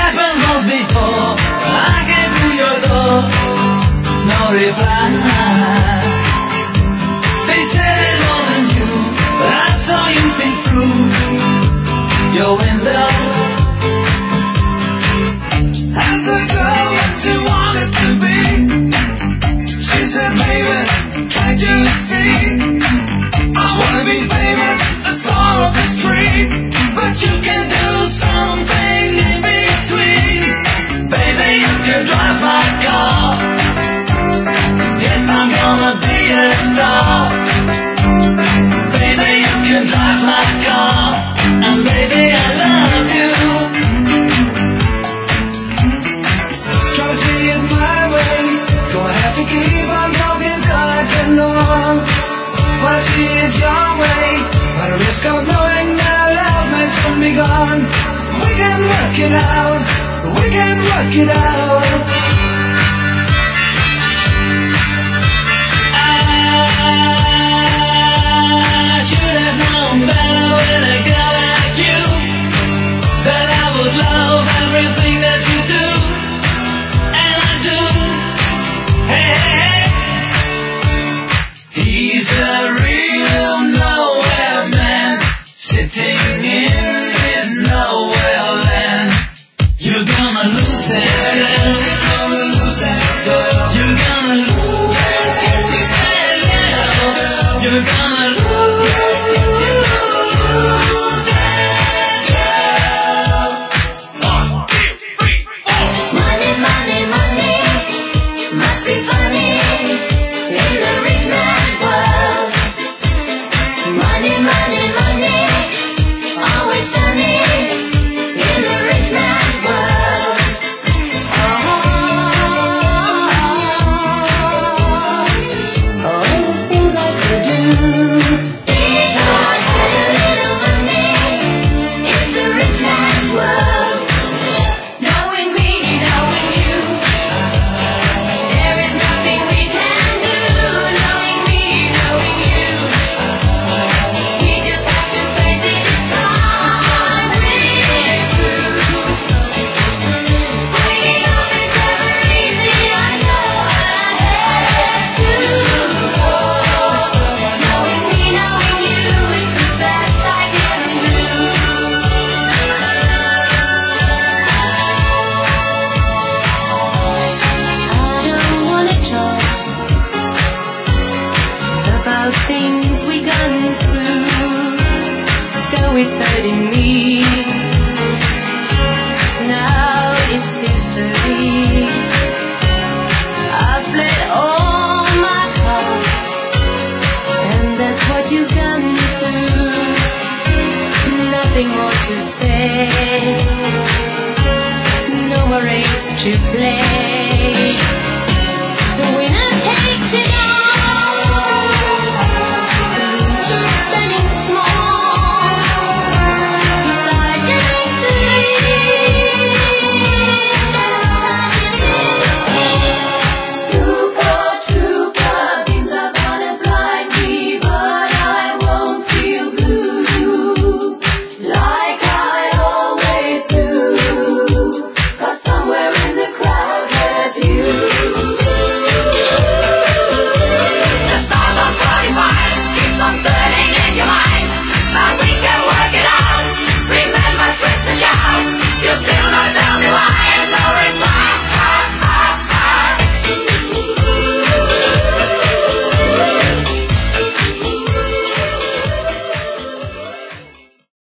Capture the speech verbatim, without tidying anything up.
happened once before. I came to your door, no reply. They said it wasn't you, but I saw you peek through your window. As a girl that you wanted to be, she said, baby, can't you see? I wanna be famous, a star of the street, but you can do something in between. Baby, you can drive my car. Yes, I'm gonna be a star. Baby, you can drive my car, and baby, I love you. Try to see it my way, gonna have to keep on talking till I get no one. Wanna see it your way, at a risk of knowing that our love may soon be gone. We can work it out, we can work it out. I should have known better with a girl like you, that I would love everything that you do, and I do. Hey, hey, hey. He's a real nowhere man, sitting in his nowhere land. You're gonna lose that girl. You're gonna lose that girl. You're gonna lose that girl. You're gonna lose that girl. One, two, three, four. Money, money, money, must be funny in the rich man's world. Money, money, money, always sunny in the rich man's world. Oh, all the things I could do if I had a little money. It's a rich man's world. Knowing me, knowing you, there is nothing we can do. Knowing me, knowing you, we just have to face it this time. Breathe through. Waking up is never easy, I know I have to. Knowing me, knowing you is the best I can do. I don't wanna talk about things we gone through, though it's hurting me. Now it's history. I've played all my cards, and that's what you've done too. Nothing more to say, no more race to